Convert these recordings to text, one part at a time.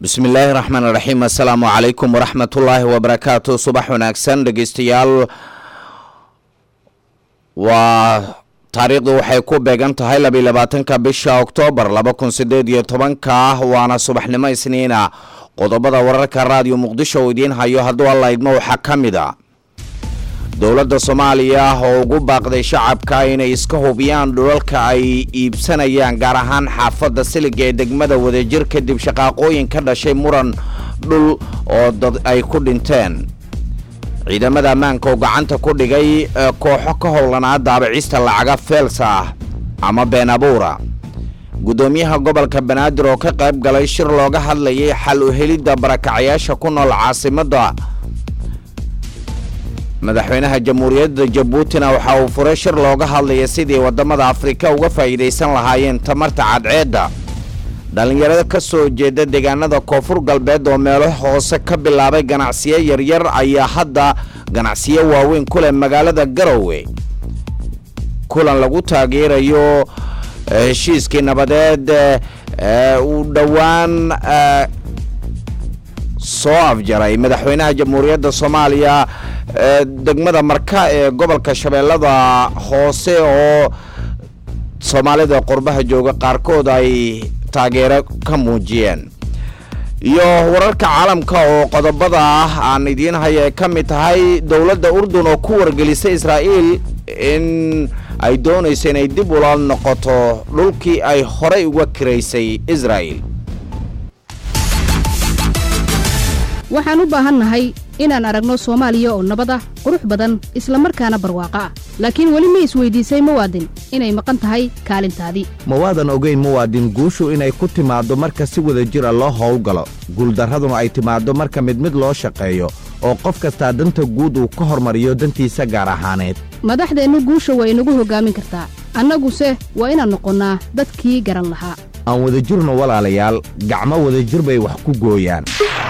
بسم الله الرحمن الرحيم السلام عليكم ورحمة الله وبركاته صباح وناكسن dhegeystayaal waa taariikhdu waxay ku beegan tahay 22 bisha Oktoobar 2018 waana subaxnimo Isniina qodobada wararka raadiyo Muqdisho oo idin hayo hadduu Allah idmo waxa kamida dawladda Soomaaliya oo ugu baaqday shacabka inay iska hubiyaan dhulalka ay iibsanayaan gaar ahaan xaafadda Siliga ee degmada Wadajir kadib shaqaaqooyin ka dhashay muran dhul oo dad ay ku dhinteen ciidamada ammaanka oo gacanta ku dhigay kooxo ka howlanaa daabicista lacaga feelsa ama been abuura gudoomiyaha gobolka Banaadir oo ka qayb galay shir looga hadlayay xal u helidda barakacayaasha ku nool caasimadda madaxweynaha jamhuuriyadda Djibouti waxa uu furay shir looga hadlayay sidii wadamada Afrika uga faa'iideysan lahaayeen tamarta cadceedda dhalinyarada ka soo jeeda deegaanada Koonfur Galbeed oo meelo hoose ka bilaabay ganacsiyo yaryar ayaa hadda ganacsiyo waaweyn ku leh magaalada Garowe kulan lagu taageerayo heshiiskii nabadeed uu dhawaan soo afjaray madaxweynaha jamhuuriyadda Soomaaliya degmada Marka ee gobolka Shabeellada hoose oo Soomaalida qurbaha jooga qaarkood ay taageero ka muujiyeen iyo wararka caalamka oo qodobada aan idin hayay kamid tahay dawladda Urdun oo ku wargelisay Israa'iil in ay doonayso inay dib u noqoto dhulkii ay horey uga kireysay Israa'iil waxaan u baahanahay inaan aragno Soomaaliya oo nabad ah qurux badan isla markaana barwaaqo ah laakiin wali ma isweydiisay muwaadin inay maqan tahay kaalintaadii muwaadin ogeyn muwaadin guushu inay ku timaado marka si wada jir loo howlgalo guuldaraduna ay timaado marka mid loo shaqeeyo oo qof kasta danta guud uu ka hormariyo dantiisa gaar ahaaneed madaxdeenu guusha way inagu hogaamin kartaa annaguse waa inaan noqonnaa dadkii garan lahaa aan wada jirno walaalayaal gacmo wada jir bay wax ku gooyaan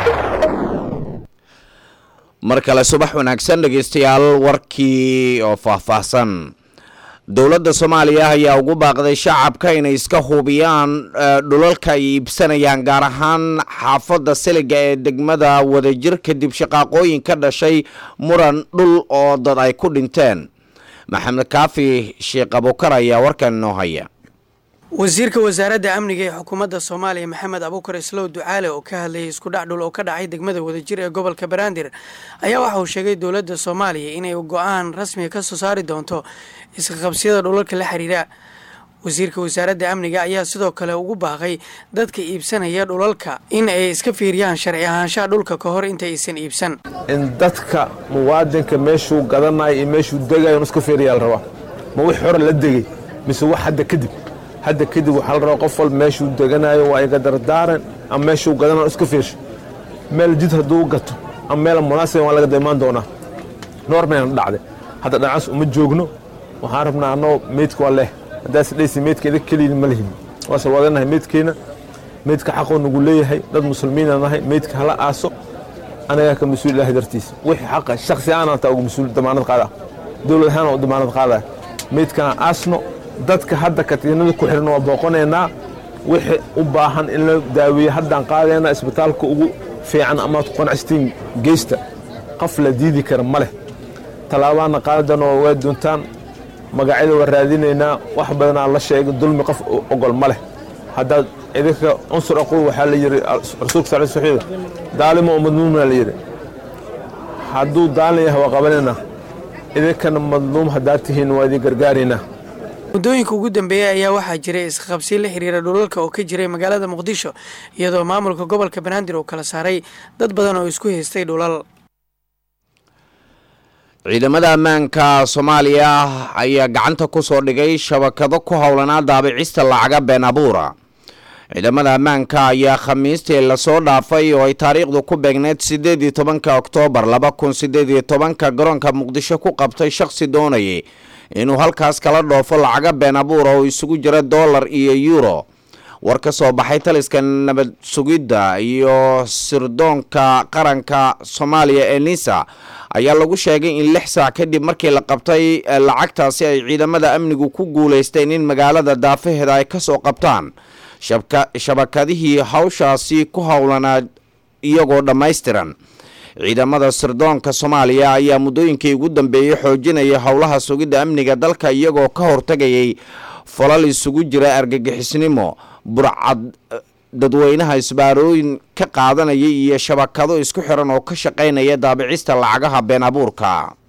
markale subax wanaagsan dhageystayaal warkii oo faahfaahsan dawladda Soomaaliya ayaa ugu baaqday shacabka inay iska hubiyaan dhulalka ay iibsanayaan gaar ahaan xaafadda Siliga ee degmada Wadajir kadib shaqaaqooyin ka dhashay muran dhul oo dad ay ku dhinteen Maxamed Kaafi Sheekh Abukar ayaa warkan noo haya wasiirka wasaaradda amniga ee xukuumadda Soomaaliya Maxamed Abukar Islow Ducaale oo ka hadlayay isku dhac dhul oo ka dhacay degmada Wadajir ee gobolka Banaadir ayaa waxa uu sheegay dawladda Soomaaliya inay go'aan rasmi ka soo saari doonto iska qabsiyada dhulalka la xiriira wasiirka wasaaradda amniga ayaa sidoo kale ugu baaqay dadka iibsanaya dhulalka in ay iska fiiriyaan sharci ahaanshaha dhulka ka hor inta aysan iibsan in dadka muwaadinka meeshuu gadanayo iyo meeshuu degayo iska fiiriyaa raba ma wix hore la degay mise wax hadda kadib waxa la rabaa qof walba meeshuu deganayo waa iga dardaaran ama meeshuu gadanayo iska fiirsho meel jid hadduu gato ama meel munaasib waa laga daymaan doonaa normeen dhacday hadda dhacas uma joogno waxaan rabnaa anoo meedka waa leh haddaas dhaysi meedkeeda keliya ma lihin waasal wadanahay meedka xaqoo nagu leeyahay dad muslimiin nahay meedka hala aaso anaga ka mas'uul ilaahay dartiisa wixii xaq shakhsi aan taa ugu mas'uul damaanad qaada dawlad ahaan oo damaanad qaada meedkana aasno dadka hadda katiinada ku xirna waa booqoneynaa wixii u baahan in la daaweeyo haddaan qaadayna isbitaalka ugu fiican ama qanacsiin geesta qof la diidi kara ma leh talaabaana qaadadan oo way doontaan magacyada waa raadinaynaa wax badan la sheegay dulmi qof ogol ma leh hadda idinka unsur aqoon waxa la yiri rasuulka sallallahu alayhi wasallam daalimo madluum la yiri hadduu daalin yahay waa qabanayna idinkana madluum haddaad tihiin waa idin gargaarina muddooyinka ugu dambeeyay ayaa waxaa jiray isqabsi la xiriira dhulalka oo ka jiray magaalada Muqdisho iyadoo maamulka gobolka Banaadir uu kala saaray dad badan oo isku haystay dhulal ciidamada ammaanka Soomaaliya ayaa gacanta ku soo dhigay shabakado ku howlanaa daabicista lacaga been abuura ciidamada ammaanka ayaa Khamiistii la soo dhaafay oo ay taariikhdu ku beegneed 18 Oktoobar 2018 garoonka Muqdisho ku qabtay shakhsi doonayay inuu halkaas kala dhoofo lacaga been abuur oo isugu jira dollar iyo euro war ka soo baxay taliska nabad sugidda iyo sirdoonka qaranka Soomaaliya ee NISA ayaa lagu sheegay in 6 saac kadib markii la qabtay lacagtaasi ay ciidamada amnigu ku guuleysteen in magaalada Daafaheeda ay ka soo qabtaan shabakadihii hawshaasi ku howlanaa iyagoo dhammaystiran. ciidamada sirdoonka Soomaaliya ayaa muddooyinkii ugu dambeeyay xoojinaya howlaha sugidda amniga dalka iyagoo ka hortagayay falal isugu jira argagixisnimo, burcad dadweynaha isbaarooyin ka qaadanaya iyo shabakado isku xiran oo ka shaqeynaya daabicista lacagaha been abuurka.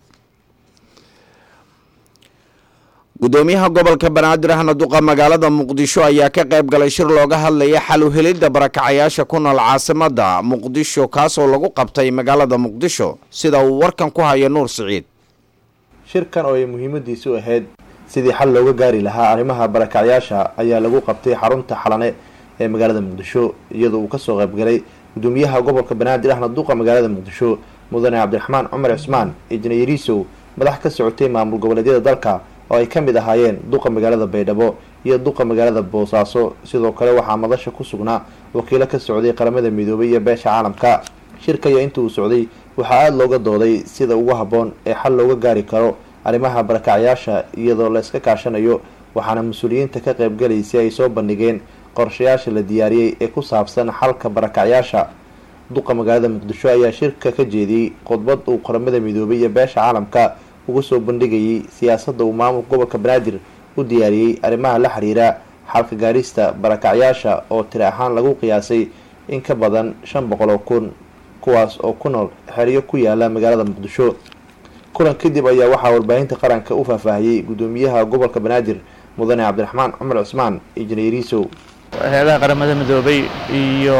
gudoomiyaha gobolka Banaadir ahna duqa magaalada Muqdisho ayaa ka qayb galay shir looga hadlayay xal u helidda barakacayaasha ku nool caasimadda Muqdisho kaasoo lagu qabtay magaalada Muqdisho sida uu warkan ku hayo Nuur Siciid. shirkan oo ay muhiimadiisu ahayd sidii xal looga gaari lahaa arrimaha barakacayaasha ayaa lagu qabtay xarunta xalane ee magaalada Muqdisho iyadoo uu ka soo qayb galay gudoomiyaha gobolka Banaadir ahna duqa magaalada Muqdisho Mudane Cabdiraxmaan Cumar Cismaan Injineeriso madax ka socotay maamul goboleedyada dalka oo ay ka mid ahaayeen duqa magaalada Baydhabo iyo duqa magaalada Boosaaso. sidoo kale waxaa madasha ku sugnaa wakiilo ka socday qaramada midoobay iyo beesha caalamka. shirka iyo intii uu socday waxaa aad looga dooday sida ugu habboon ee xal looga gaari karo arrimaha barakacayaasha iyadoo la iska kaashanayo, waxaana mas-uuliyiinta ka qaybgalaysay ay soo bandhigeen qorshayaasha la diyaariyey ee ku saabsan xalka barakacayaasha. duqa magaalada Muqdisho ayaa shirka ka jeediyey khudbad uu qaramada midoobay iyo beesha caalamka ugu soo bandhigayay siyaasadda uu maamulka gobolka Banaadir u diyaariyey arrimaha la xiriira xalka gaarista barakacayaasha oo tiro ahaan lagu qiyaasay in ka badan 500,000 kuwaas oo ku nool xeryo ku yaala magaalada Muqdisho. kulan kadib ayaa waxaa warbaahinta qaranka u faahfaahiyey gudoomiyaha gobolka Banaadir Mudane Cabdiraxmaan Cumar Cismaan Injineeriso. hay'adaha qaramada midoobay iyo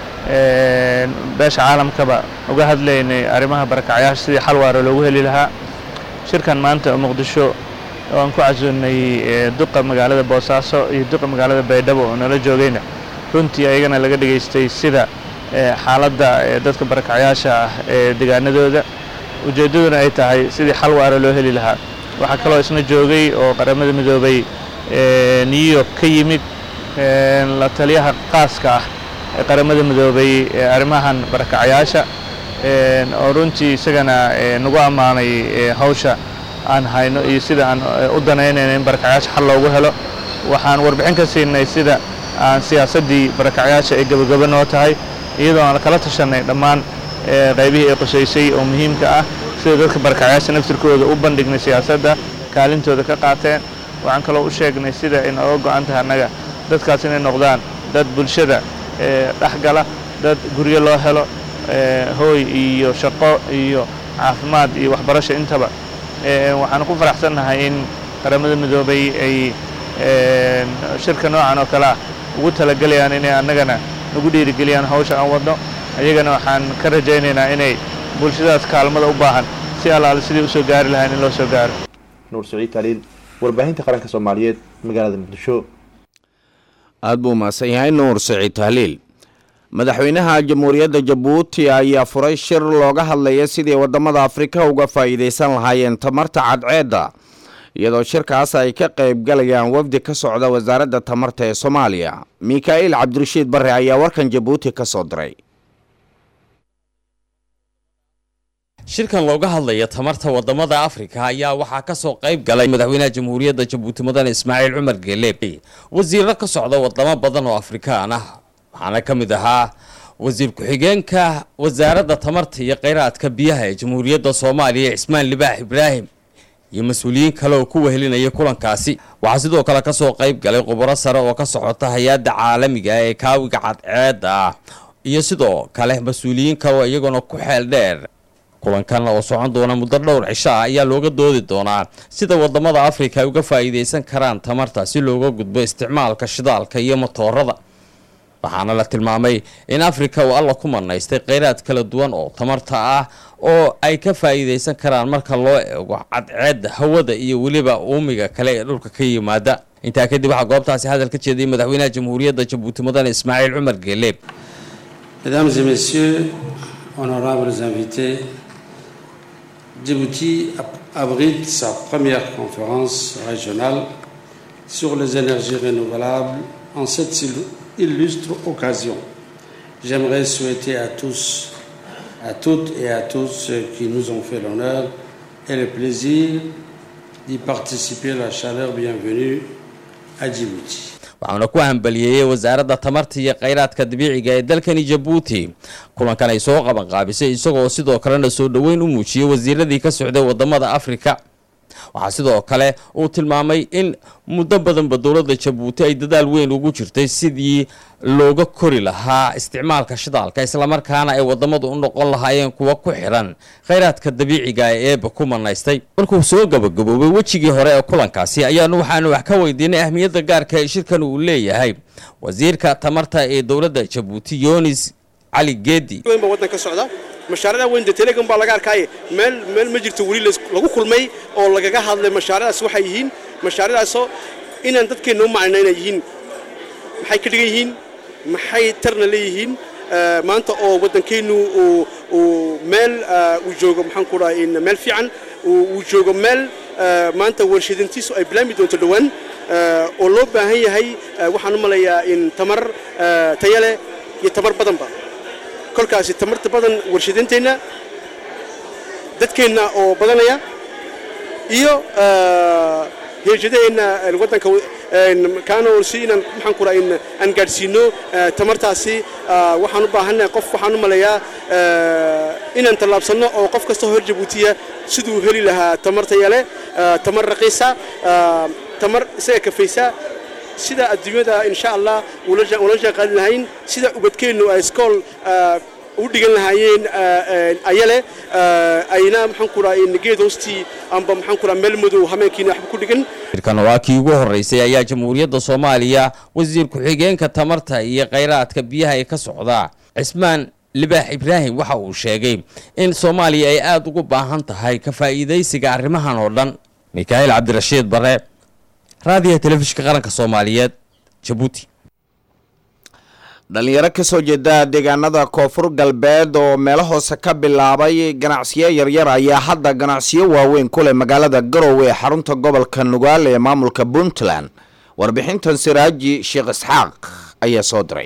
beesha caalamkaba uga hadlaynay arrimaha barakacayaasha sidii xal waara loogu heli lahaa. shirkan maanta Muqdisho oo aan ku casuunay duqa magaalada Boosaaso iyo duqa magaalada Baydhabo oo nala joogayna runtii ayagana laga dhageystay sida xaaladda dadka barakacayaasha ah ee deegaanadooda. ujeedaduna ay tahay sidii xal waara loo heli lahaa. waxaa kaloo isna joogay oo qaramada midoobay New York ka yimid la taliyaha qaaska ah ee qaramada midoobay arrimahan barakacayaasha oo runtii isagana nagu ammaanay hawsha aan hayno iyo sida aan u danaynayno in barakacayaasha xal loogu helo. waxaan warbixin ka siinay sida aan siyaasaddii barakacayaasha ay gabagaba noo tahay iyadoo aan kala tashanay dhammaan qaybihii ay qosaysay oo muhiimka ah sida dadka barakacayaasha naftirkooda u bandhignay siyaasadda kaalintooda ka qaateen. waxaan kaloo u sheegnay sida in oga go'an tahay annaga dadkaas inay noqdaan dad bulshada dhexgala, dad guryo loo helo, hooy iyo shaqo iyo caafimaad iyo waxbarasho intaba. waxaan ku faraxsannahay in qaramada midoobay ay shirka noocan oo kale ah ugu talagalayaan inay annagana nagu dhiirigeliyaan hawsha aan wadno. ayagana waxaan ka rajaynaynaa inay bulshadaas kaalmada u baahan si allaale sidii usoo gaari lahayn in loo soo gaaro. Nuur Siciid Taliil, warbaahinta qaranka Soomaaliyeed, magaalada Muqdisho. aad buu mahadsan yahay Nuur Siciid Taliil. madaxweynaha jamhuuriyadda Jabuuti ayaa furay shir looga hadlaya sidii wadamada Afrika uga faa'iideysan lahaayeen tamarta cadceedda iyadoo shirkaas ay ka qayb galayaan wafdi ka socda wasaaradda tamarta ee Soomaaliya. Mikaa'il Cabdirashiid Barre ayaa warkan Jabuuti ka soo diray. shirkan looga hadlaya tamarta wadamada Afrika ayaa waxaa ka soo qayb galay madaxweynaha jamhuuriyadda Jabuuti Mudane Ismaaciil Cumar Geele, wasiirro ka socda wadamo badan oo Afrikaan ah. waxaana ka mid ahaa wasiir ku-xigeenka wasaaradda tamarta iyo kheyraadka biyaha ee jamhuuriyadda Soomaaliya Cismaan Libaax Ibraahim iyo mas'uuliyiin kale oo ku wehelinaya kulankaasi. waxaa sidoo kale ka soo qayb galay khubaro sare oo ka socota hay'adda caalamiga ee kaawiga cadceedda iyo sidoo kale mas'uuliyiin kale oo iyaguna ku xeel dheer. kulankan oo socon doona muddo dhowr cisho ah ayaa looga doodi doonaa sida wadamada Afrika ay uga faa'iideysan karaan tamarta si looga gudbo isticmaalka shidaalka iyo matoorada. waxaana la tilmaamay in Afrika uu alla ku manaystay kheyraad kala duwan oo tamarta ah oo ay ka faa'iideysan karaan marka loo eego cadceedda, hawada iyo weliba uumiga kale ee dhulka ka yimaada. intaa kadib waxaa goobtaasi hadal ka jeediyay madaxweynaha jamhuuriyadda Jabuuti Mudane Ismaaciil Cumar Geele. Mesdames et messieurs, honorables invités, Djibouti abrite sa première conférence régionale sur les énergies renouvelables en cette illustre occasion. J'aimerais souhaiter à tous, à toutes et à tous ceux qui nous ont fait l'honneur et le plaisir d'y participer la chaleur bienvenue à Djibouti. waxaana ku hambaliyeeyay wasaaradda tamarta iyo kheyraadka dabiiciga ee dalkani Jabuuti kulankan ay soo qaban qaabisay isagoo sidoo kalena soo dhaweyn u muujiyay wasiiradii ka socday wadamada Afrika. waxaa sidoo kale uu tilmaamay in muddo badanba dowladda Jabuuti ay dadaal weyn ugu jirtay sidii looga kori lahaa isticmaalka shidaalka isla markaana ay wadamadu u noqon lahaayeen kuwa ku xiran kheyraadka dabiiciga ee ku manaystay. markuu soo gabagaboobay wajigii hore ee kulankaasi waxaanu wax ka weydiinay ahmiyadda gaarka ee shirkan uu leeyahay wasiirka tamarta ee dowladda Jabuuti Yonis Ali Geedi. wadanka socda mashaariicda weyn telegram baa laga arkay meel ma jirto wali lagu kulmay oo lagaga hadlay mashaariicdaas waxay yihiin mashaariicdaas inaan dadkeena u macnaynay yihiin maxay ka dhigan yihiin maxay tarna leeyihiin maanta oo wadankeenu uu meel uu joogo maxaan ku raay in meel fiican uu joogo meel maanta warshadintiisu ay bilaami doonto dhawaan oo loo baahan yahay waxaan u malayaa in tamar tayale iyo tamar badanba kolkaasi tamarta badan warshadinteena dadkeena oo badanaya iyo heejadeena wadanka kaano siinaan maxaan ku raay aan gaarsiino tamartaasi waxaan u baahanahay waxaan u malayaa inaan talaabsano oo qof kasta hor Jabuutiya sidoo heli lahaa tamarta yale tamar raqiisa tamar isaga kafaysa sida adduunyada insha Allah wala shaqayn lahayn sida ubadkeenu ay iskool u dhigan lahaayeen ayale ayna maxaan ku raay geed hoosti amba maxaan ku raay meel madow hameenkiina wax ku dhigan. shirkan waa kii ugu horeysay ayaa Jamhuuriyadda Soomaaliya wasiir ku-xigeenka tamarta iyo kheyraadka biyaha ee ka socda Cismaan Libaax Ibraahim waxa uu sheegay in Soomaaliya ay aad ugu baahan tahay ka faa'iideysiga arrimahan oo dhan. Mikael Cabdirashiid Bare, raadiyaha telefishinka qaranka Soomaaliyeed, Jabuuti. dhalinyaro ka soo jeeda deegaanada koonfur galbeed oo meelo hoose ka bilaabay ganacsiyo yaryar ayaa hadda ganacsiyo waaweyn ku leh magaalada Garowe ee xarunta gobolka Nugaal ee maamulka Puntland. warbixintan Siraaji Sheekh Isxaaq ayaa soo diray.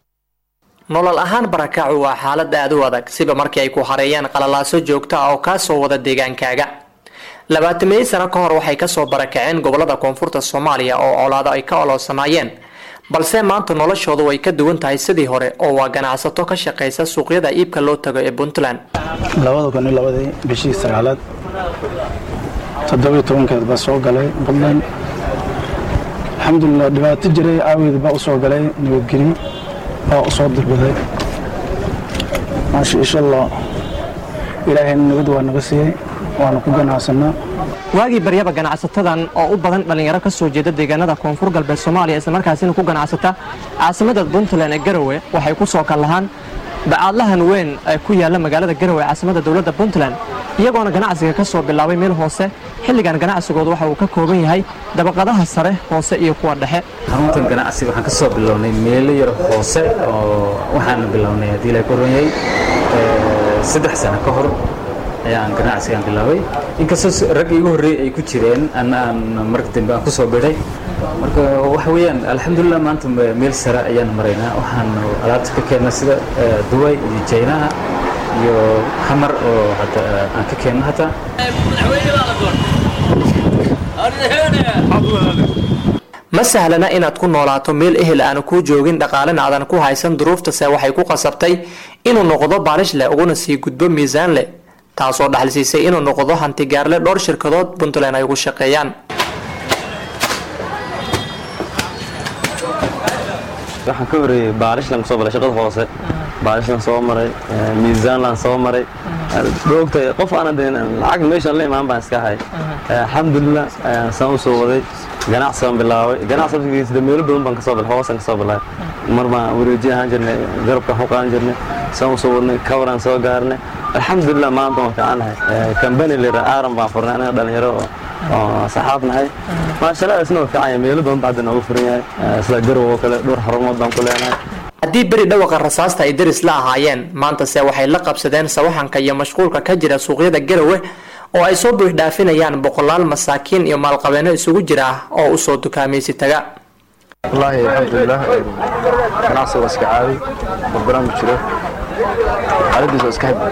nolol ahaan barakacu waa xaalad aad u adag siba markii ay ku xareeyaan qalalaaso joogto ah oo ka soo wada deegaankaaga. 20 sano ka hor waxay ka soo barakaceen gobolada koonfurta Soomaaliya oo colaado ay ka olosanaayeen balse maanta noloshoodu way ka duwan tahay sidii hore oo waa ganacsato ka shaqeysa suuqyada iibka loo tago ee Puntland. 2002 bishii sagaalaad 17 baa soo galay Puntland. alxamdulillah dhibaato jiray aawid baa u soo galay nabadgelyo oo u soo dirbaday maasha Allah ilaahay nabad waa naga siiyay waana ku ganacsanaa. waagii baryaba ganacsatadan oo u badan dhalinyaro ka soo jeeda deegaanada koonfur galbeed Soomaaliya isla markaasina ku ganacsata caasimada Puntland ee Garowe waxay ku soo kalahan bacaadlahan weyn ay ku yaala magaalada Garowe caasimada dawladda Puntland iyagoona ganacsiga ka soo bilaabay meel hoose. xilligan ganacsigoodu waxa uu ka kooban yahay dabaqadaha sare hoose iyo kuwa dhexe. xaruntan ganacsiga waxaan ka soo bilownay meel yar hoose oo waxaan bilownay hadii la koronayay 3 sano ka hor ayaan ganacsigan bilaabay inkastoo rag igu horeeyay ay ku jireen aan markii dambe aan ku soo biray marka waxa weeyaan alxamdulillah maanta meel sare ayaan maraynaa waxaan alaabta ka keenay sida Dubai iyo China iyo Hamar oo hada aan ka keenay hata ma sahlana inaad ku noolaato meel ehel aan ku joogin dhaqaalena aadan ku haysan duruufta se waxay ku qasabtay inuu noqdo baalish leh uguna sii gudbo miisaan leh taasoo dhaxalsiisay inuu noqdo hanti gaarle dhowr shirkadood Puntland ay ugu shaqeeyaan. waxaan ka horeeyay baalish lan soo balay shaqada hoose baalish lan soo maray miisaan lan soo maray doogtay qof aan lacag meesha la imaan baan iska hay alxamdulillah saan u soo waday ganacsigan bilaaway ganacsigiisa meel badan baan ka soo bilay hoosan ka soo bilay marba wareejin aan jirnay garabka xoqaan jirnay saan u soo wadnay kawaran soo gaarnay alxamdulillah maanta waan fiicanahay company leeyahay aaran baan furnay anaga dhalinyaro oo saxaabnahay ma sha Allah isna fiican meel badan baad noogu furan yahay isla Garowe kale dhowr xarumood baan ku leenahay. haddii beri dhawaqa rasaasta ay daris la ahaayeen maanta se waxay la qabsadeen sawaxanka iyo mashquulka ka jira suuqyada Garowe oo ay soo buux dhaafinayaan boqolaal masaakiin iyo maalqabeeno isugu jira oo u soo dukaamaysi taga. wallahi alxamdulillah ganacsiga iska caadi barnaamij jiro xaaladiisa iska hab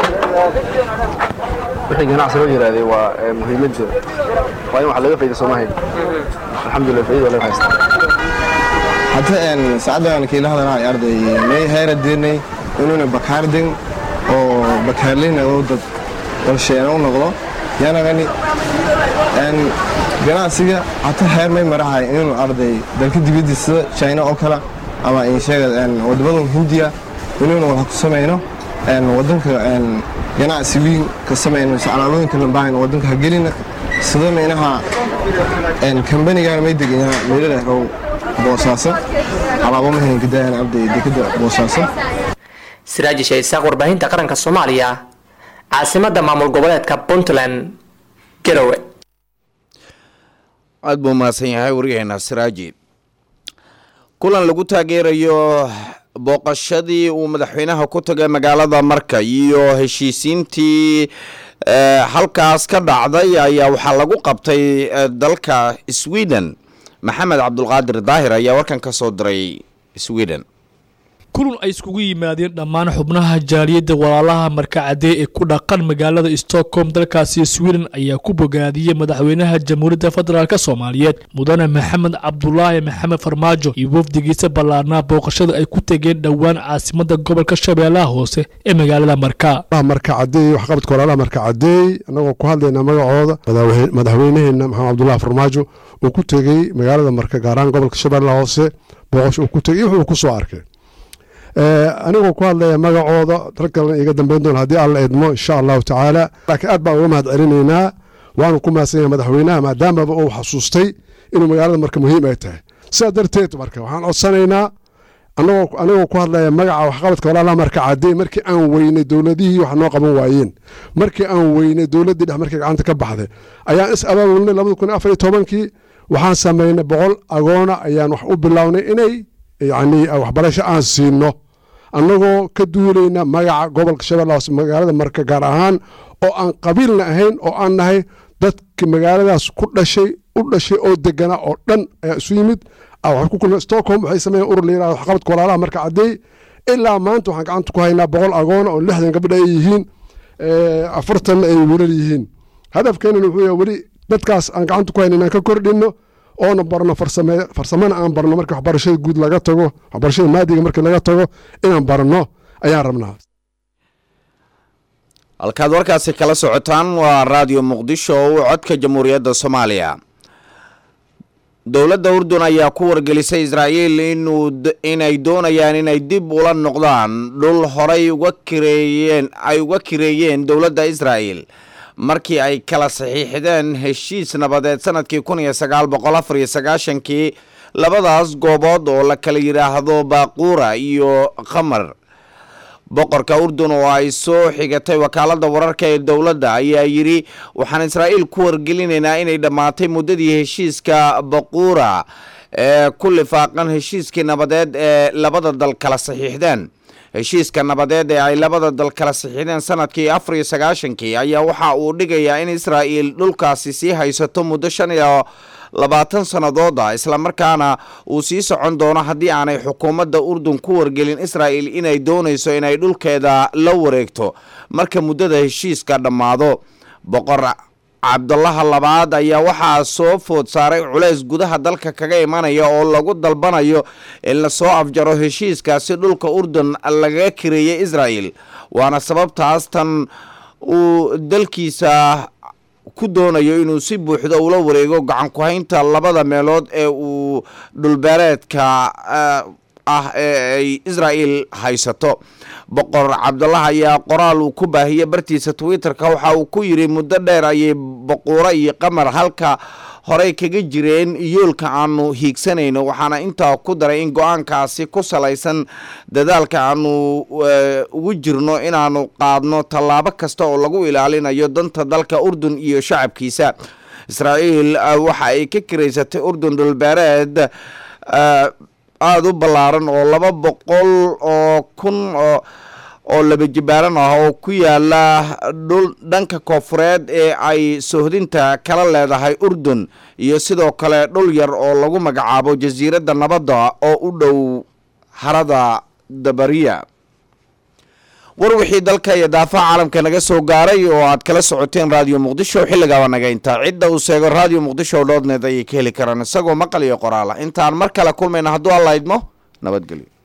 wixii ganacsiga loo yiraahday waa muhiimad jiro waa in wax laga faa'iido Soomaaliya alxamdulillah faa'iido laga haysto حتى إن ساعدنا أنا كيله هذا رأي أرضي مي هير الديني إنه بكاردين أو بكارلين أو ضد والشيء أو نغلا يعني غني إن ganacsiga hata heer may marahay inuu arday dalka dibadiisa China oo kala ama in sheegay wadamada Hindiya inuu wax ku sameeyno wadanka ganacsi weyn ka sameeyno alaabooyinka lambayn wadanka gelina sidoo meelaha company-ga may degan meelaha oo boosaaso alaabo muhiim gidaan arday dekada boosaaso Siraaji Sheeysa warbaahinta qaranka Soomaaliya caasimadda maamul goboleedka Puntland Garowe aad buu maasan yahay wariyayna Siraaji kulan lagu taageerayo booqashadii uu madaxweynaha ku tagay magaalada Marka iyo heshiisiintii halkaas ka dhacday ayaa waxa lagu qabtay dalka Sweden Maxamed Cabdulqaadir Daahir ayaa warkan ka soo diray Sweden kulun ay iskugu yimaadeen dhammaan xubnaha jaaliyada walaalaha Markacade ee ku dhaqan magaalada Stockholm dalkaasi Sweden ayaa ku bogaadiyay madaxweynaha Jamhuuriyadda Federaalka Soomaaliyeed Mudane Maxamed Cabdullaahi Maxamed Farmaajo iyo wafdigiisa ballaarnaa booqashada ay ku tageen dhawaan caasimadda gobolka Shabeellaha Hoose ee magaalada Markacade wax qabadka walaalaha Markacade anagoo ku hadlayna magacooda madaxweynaheena Maxamed Cabdullaahi Farmaajo oo ku tagay magaalada Marka gaaraan gobolka Shabeellaha Hoose booqasho uu ku tagay wuxuu ku soo arkay anigoo ku hadlaya magacooda dalkan iga dambeyn doon hadii alla idmo insha Allah taala laakiin aad baan uga mahad celinaynaa waan ku maasanayaa madaxweynaha maadaama uu xasuustay inuu magaalada Marka muhiim ay tahay sidaa darteed marka waxaan codsanaynaa anagoo ku hadlaya magaca wax qabadka walaalaha Markacade markii aan weynay dawladihii wax noo qaban waayeen markii aan weynay dawladii dhex markii gacanta ka baxday ayaan is abaabulnay 2014 waxaan sameeynay 100 agoona ayaan wax u bilownay inay yani waxbarasho aan siino annagoo ka duulayna magaca gobolka Shabeellaha Hoose magaalada Marka gaar ahaan oo aan qabiilna ahayn oo aan nahay dadka magaaladaas ku dhashay oo degana oo dhan ayaa isu yimid wax ku kulmay Stockholm waxay sameeyeen urur leeyahay wax qabadka walaalaha Markacade ilaa maanta waxaan gacanta ku haynaa 100 agoon oo 60 gabdho ay yihiin 40 ay wiilal yihiin hadafkeena wuxuu yahay wali dadkaas aan gacanta ku haynaa ka kordhino oo barno farsamana aan barno marka waxbarashada guud laga tago waxbarashada maadiga marka laga tago inaan barno ayaan rabnaa halkaad warkaasi kala socotaan waa radio Muqdisho oo codka Jamhuuriyadda Soomaaliya dawladda Urdun ayaa ku wargelisay Israa'iil inay doonayaan inay dib ula noqdaan dhul horay uga kireeyeen dawladda Israa'iil markii ay kala saxiixdeen heshiis nabadeed sanadkii 1994 labadaas goobood oo la kala yiraahdo Baqura iyo Khamar boqorka Urdun oo ay soo xigatay wakaalada wararka ee dawladda ayaa yiri waxaan Israa'iil ku wargelinaynaa inay dhamaatay muddadii heshiiska Baqura ee ku lifaaqan heshiiskii nabadeed ee labada dal kala saxiixdeen heshiiska nabadeed ee ay labada dal kala saxiixdeen sanadkii 94 ayaa waxa uu dhigayaa in Israa'iil dhulkaasi sii haysato muddo 20 sanadood isla markaana uu sii socon doono hadii aanay xukuumadda Urdun ku wargelin Israa'iil inay doonayso inay dhulkeeda la wareegto marka muddada heshiiska dhamaado boqor Cabdullaah labaad ayaa waxaa soo food saaray culays gudaha dalka kaga imanaya oo lagu dalbanayo in la soo afjaro heshiiskaasi dhulka Urdun laga kireeyay Israa'iil waana sababtaas tan uu dalkiisa ku doonayo inuu si buuxda ula wareego gacan ku haynta labada meelood ee uu dhulbeereedka ay Israa'iil haysato boqor Cabdullaah ayaa qoraal uu ku baahiyay bartiisa Twitter-ka waxa uu ku yiri muddo dheer ayay Baqura iyo Qamar halka horey kaga jireen yoolka aanu hiigsanayno waxaana intaa ku daray in go'aankaasi ku salaysan dadaalka aanu ugu jirno inaanu qaadno tallaabo kasta oo lagu ilaalinayo danta dalka Urdun iyo shacabkiisa Israa'iil waxa ay ka kireysatay Urdun dhulbeereed aad u ballaaran oo 200 oo kun oo laba jibaaran ah oo ku yaala dhul dhanka koonfureed ee ay soohdinta kala leedahay Urdun iyo sidoo kale dhul yar oo lagu magacaabo jasiiradda nabadda oo u dhow harada Dabariya war wixii dalka iyo daafaha caalamka naga soo gaaray oo aad kala socoteen raadiyo muqdisho xilligaaba naga intaa cidda uu sheego raadiyo muqdisho .net ayay ka heli karaan isagoo maqal iyo qoraal ah intaan mar kale kulmayna hadduu alla idmo nabadgelyo